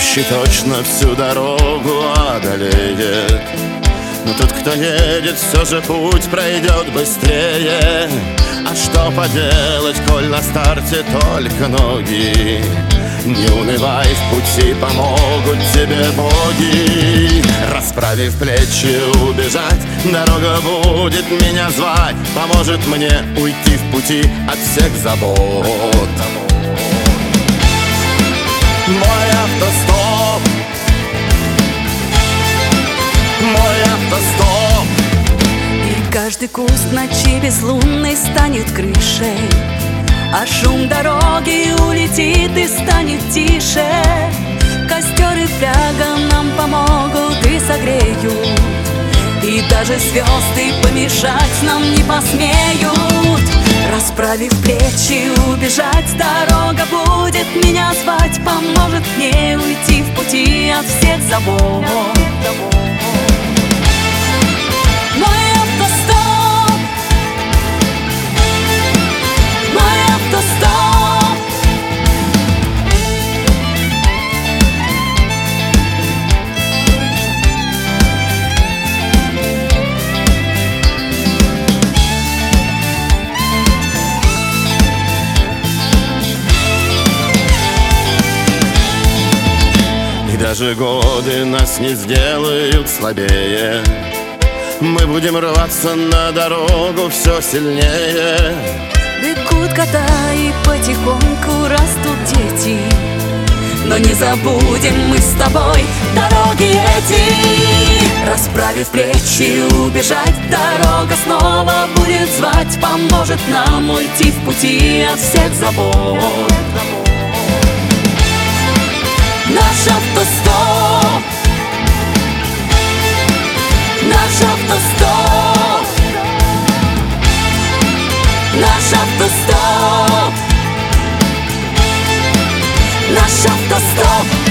Идущий точно всю дорогу одолеет, но тот, кто едет, все же путь пройдет быстрее. А что поделать, коль на старте только ноги? Не унывай, в пути помогут тебе боги. Расправив плечи, убежать, дорога будет меня звать. Поможет мне уйти в пути от всех забот. Мой автостоп, мой автостоп. И каждый куст ночи безлунной станет крышей, а шум дороги улетит и станет тише. Костер и фляга нам помогут и согреют, и даже звезды помешать нам не посмеют. Расправив плечи, убежать, дорога будет меня звать. Поможет мне уйти в пути от всех забот. Мой автостоп, мой автостоп. Даже годы нас не сделают слабее. Мы будем рваться на дорогу все сильнее. Бегут года и потихоньку растут дети, но не забудем мы с тобой дороги эти. Расправив плечи, убежать, дорога снова будет звать. Поможет нам уйти в пути от всех забот. Наш автостоп, наш автостоп, наш автостоп, наш автостоп.